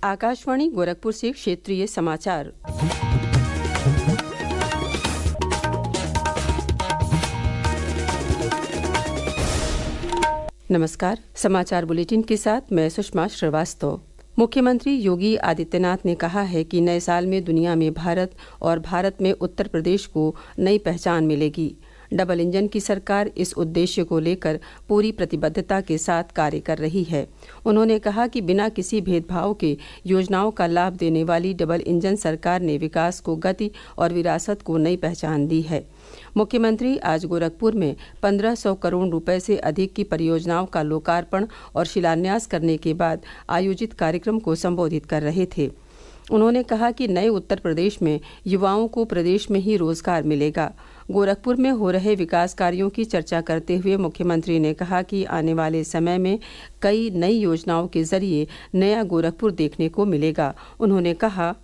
आकाशवाणी गोरखपुर से क्षेत्रीय समाचार। नमस्कार। समाचार बुलेटिन के साथ मैं सुषमा श्रीवास्तव। मुख्यमंत्री योगी आदित्यनाथ ने कहा है कि नए साल में दुनिया में भारत और भारत में उत्तर प्रदेश को नई पहचान मिलेगी। डबल इंजन की सरकार इस उद्देश्य को लेकर पूरी प्रतिबद्धता के साथ कार्य कर रही है। उन्होंने कहा कि बिना किसी भेदभाव के योजनाओं का लाभ देने वाली डबल इंजन सरकार ने विकास को गति और विरासत को नई पहचान दी है। मुख्यमंत्री आज गोरखपुर में 1500 करोड़ रुपए से अधिक की परियोजनाओं का लोकार्पण और शिलान्यास करने के बाद आयोजित कार्यक्रम को संबोधित कर रहे थे। उन्होंने कहा कि नए उत्तर प्रदेश में युवाओं को प्रदेश में ही रोजगार मिलेगा। गोरखपुर में हो रहे विकास कार्यों की चर्चा करते हुए मुख्यमंत्री ने कहा कि आने वाले समय में कई नई योजनाओं के जरिए नया गोरखपुर देखने को मिलेगा। उन्होंने कहा,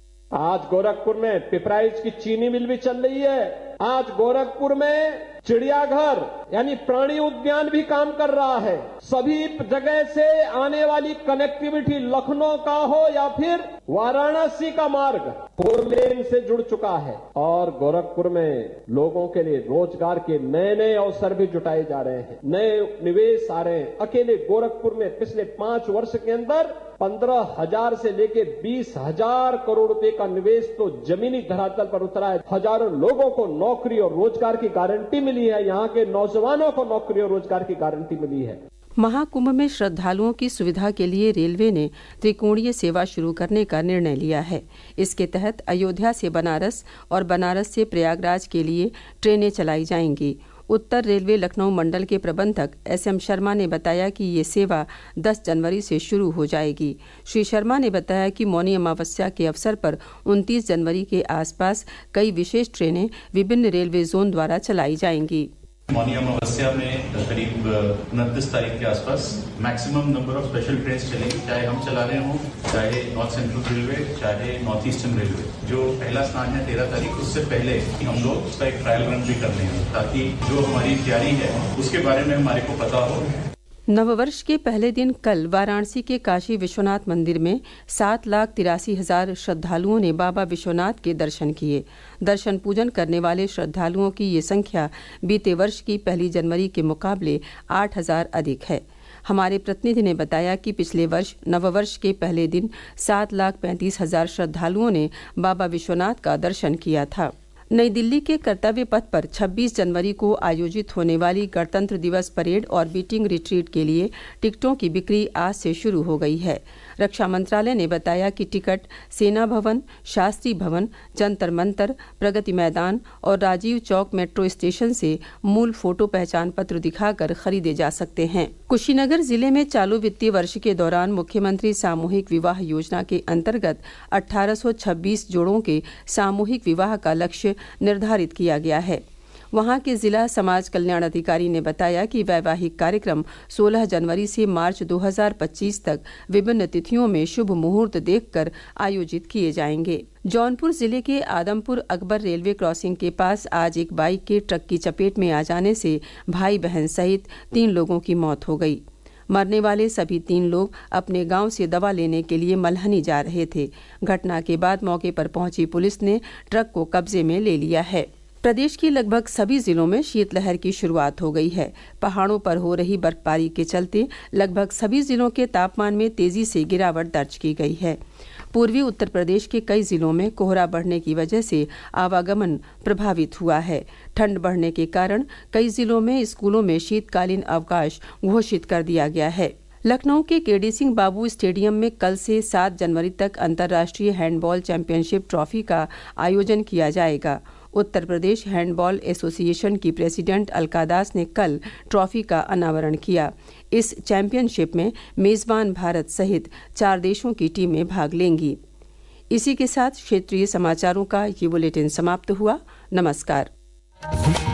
आज गोरखपुर में पिपराइच की चीनी मिल भी चल रही है। आज गोरखपुर में चिड़ियाघर यानी प्राणी उद्यान भी काम कर रहा है। सभी जगह से आने वाली कनेक्टिविटी लखनऊ का हो या फिर वाराणसी का मार्ग 4 लेन से जुड़ चुका है और गोरखपुर में लोगों के लिए रोजगार के नए नए अवसर भी जुटाए जा रहे हैं। नए निवेश आ रहे हैं। अकेले गोरखपुर में पिछले 5 वर्ष के अंदर 15,000 से लेके 20,000 करोड़ रुपए का निवेश तो जमीनी धरातल पर उतरा है। हजारों लोगों को नौकरी और रोजगार की गारंटी मिली है। यहाँ के नौजवानों को नौकरी और रोजगार की गारंटी मिली है। महाकुंभ में श्रद्धालुओं की सुविधा के लिए रेलवे ने त्रिकोणीय सेवा शुरू करने का निर्णय लिया है। इसके तहत अयोध्या से बनारस और बनारस से प्रयागराज के लिए ट्रेनें चलाई जाएंगी। उत्तर रेलवे लखनऊ मंडल के प्रबंधक SM शर्मा ने बताया कि ये सेवा 10 जनवरी से शुरू हो जाएगी। श्री शर्मा ने बताया कि मौनी अमावस्या के अवसर पर 29 जनवरी के आसपास कई विशेष ट्रेनें विभिन्न रेलवे जोन द्वारा चलाई जाएंगी। मौनी अमावस्या में करीब 29 तारीख के आसपास maximum number of special train चलेंगी, चाहे हम चला रहे हों, चाहे नॉर्थ सेंट्रल रेलवे, चाहे नॉर्थ ईस्टर्न रेलवे। जो पहला स्नान है 13 तारीख, उससे पहले हम लोग उसका एक ट्रायल रन भी कर रहे हैं ताकि जो हमारी तैयारी है उसके बारे में हमारे को पता हो। नववर्ष के पहले दिन कल वाराणसी के काशी विश्वनाथ मंदिर में 7,83,000 श्रद्धालुओं ने बाबा विश्वनाथ के दर्शन किए। दर्शन पूजन करने वाले श्रद्धालुओं की ये संख्या बीते वर्ष की 1 जनवरी के मुकाबले 8,000 अधिक है। हमारे प्रतिनिधि ने बताया कि पिछले वर्ष नववर्ष के पहले दिन 7,35,000 श्रद्धालुओं ने बाबा विश्वनाथ का दर्शन किया था। नई दिल्ली के कर्तव्य पथ पर 26 जनवरी को आयोजित होने वाली गणतंत्र दिवस परेड और बीटिंग रिट्रीट के लिए टिकटों की बिक्री आज से शुरू हो गई है। रक्षा मंत्रालय ने बताया कि टिकट सेना भवन, शास्त्री भवन, जंतर मंतर, प्रगति मैदान और राजीव चौक मेट्रो स्टेशन से मूल फोटो पहचान पत्र दिखाकर खरीदे जा सकते हैं। कुशीनगर जिले में चालू वित्तीय वर्ष के दौरान मुख्यमंत्री सामूहिक विवाह योजना के अंतर्गत 1826 जोड़ों के सामूहिक विवाह का लक्ष्य निर्धारित किया गया है। वहां के जिला समाज कल्याण अधिकारी ने बताया कि वैवाहिक कार्यक्रम 16 जनवरी से मार्च 2025 तक विभिन्न तिथियों में शुभ मुहूर्त देखकर आयोजित किए जाएंगे। जौनपुर जिले के आदमपुर अकबर रेलवे क्रॉसिंग के पास आज एक बाइक के ट्रक की चपेट में आ जाने से भाई बहन सहित 3 लोगों की मौत हो गई। मरने वाले सभी 3 लोग अपने गांव से दवा लेने के लिए मल्हनी जा रहे थे। घटना के बाद मौके पर पहुंची पुलिस ने ट्रक को कब्जे में ले लिया है। प्रदेश की लगभग सभी जिलों में शीतलहर की शुरुआत हो गई है। पहाड़ों पर हो रही बर्फबारी के चलते लगभग सभी जिलों के तापमान में तेजी से गिरावट दर्ज की गई है। पूर्वी उत्तर प्रदेश के कई जिलों में कोहरा बढ़ने की वजह से आवागमन प्रभावित हुआ है। ठंड बढ़ने के कारण कई जिलों में स्कूलों में शीतकालीन अवकाश घोषित कर दिया गया है। लखनऊ के केडी सिंह बाबू स्टेडियम में कल से 7 जनवरी तक अंतर्राष्ट्रीय हैंडबॉल चैंपियनशिप ट्रॉफी का आयोजन किया जाएगा। उत्तर प्रदेश हैंडबॉल एसोसिएशन की प्रेसिडेंट अलका दास ने कल ट्रॉफी का अनावरण किया। इस चैंपियनशिप में मेजबान भारत सहित 4 देशों की टीमें भाग लेंगी। इसी के साथ क्षेत्रीय समाचारों का ये बुलेटिन समाप्त हुआ। नमस्कार।